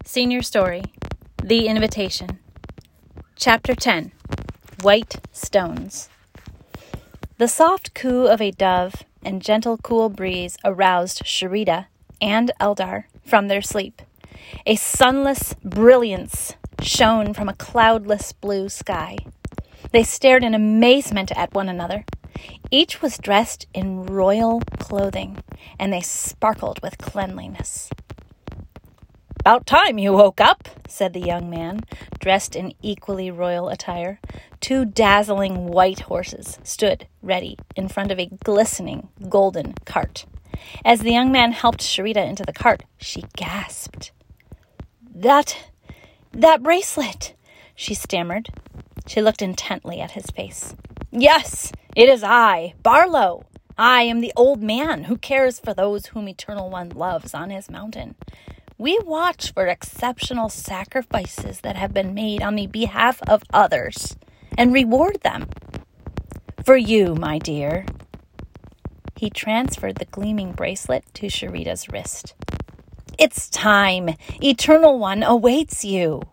Senior Story, The Invitation. Chapter 10, White Stones. The soft coo of a dove and gentle cool breeze aroused Sharita and Eldar from their sleep. A sunless brilliance shone from a cloudless blue sky. They stared in amazement at one another. Each was dressed in royal clothing, and they sparkled with cleanliness. "About time you woke up," said the young man, dressed in equally royal attire. Two dazzling white horses stood ready in front of a glistening golden cart. As the young man helped Sharita into the cart, she gasped. That bracelet," she stammered. She looked intently at his face. "Yes, it is I, Barlow. I am the old man who cares for those whom Eternal One loves on his mountain. We watch for exceptional sacrifices that have been made on the behalf of others and reward them. For you, my dear." He transferred the gleaming bracelet to Sharita's wrist. "It's time. Eternal One awaits you."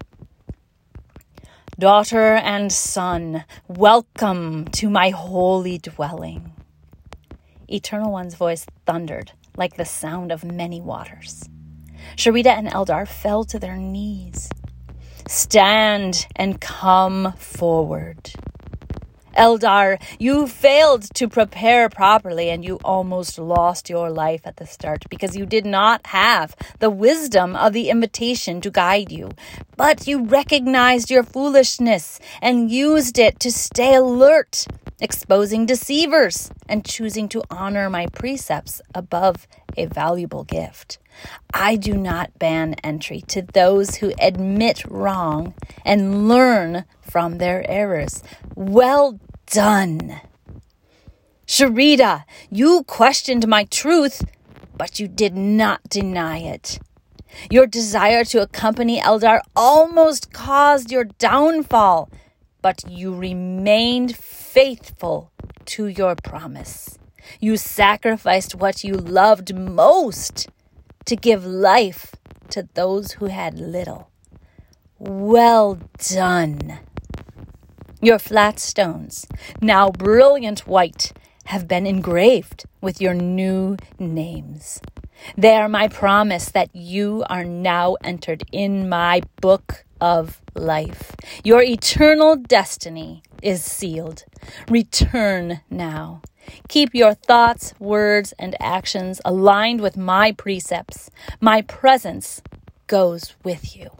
"Daughter and son, welcome to my holy dwelling." Eternal One's voice thundered like the sound of many waters. Sharita and Eldar fell to their knees. "Stand and come forward. Eldar, you failed to prepare properly and you almost lost your life at the start because you did not have the wisdom of the invitation to guide you. But you recognized your foolishness and used it to stay alert, exposing deceivers and choosing to honor my precepts above a valuable gift. I do not ban entry to those who admit wrong and learn from their errors. Well done. Sharita, you questioned my truth, but you did not deny it. Your desire to accompany Eldar almost caused your downfall, but you remained faithful to your promise. You sacrificed what you loved most to give life to those who had little. Well done. Your flat stones, now brilliant white, have been engraved with your new names. They are my promise that you are now entered in my book of life. Your eternal destiny is sealed. Return now. Keep your thoughts, words, and actions aligned with my precepts. My presence goes with you."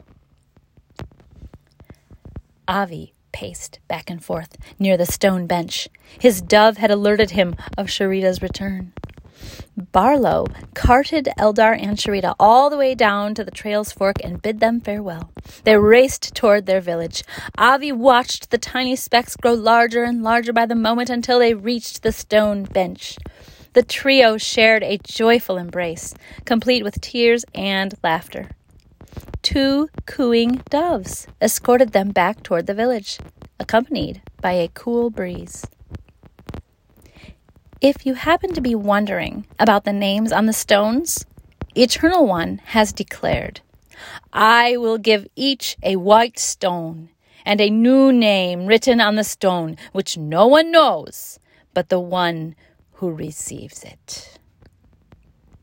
Avi paced back and forth near the stone bench. His dove had alerted him of Sharita's return. Barlow carted Eldar and Sharita all the way down to the trail's fork and bid them farewell. They raced toward their village. Avi watched the tiny specks grow larger and larger by the moment until they reached the stone bench. The trio shared a joyful embrace, complete with tears and laughter. Two cooing doves escorted them back toward the village, accompanied by a cool breeze. If you happen to be wondering about the names on the stones, Eternal One has declared, "I will give each a white stone and a new name written on the stone, which no one knows but the one who receives it."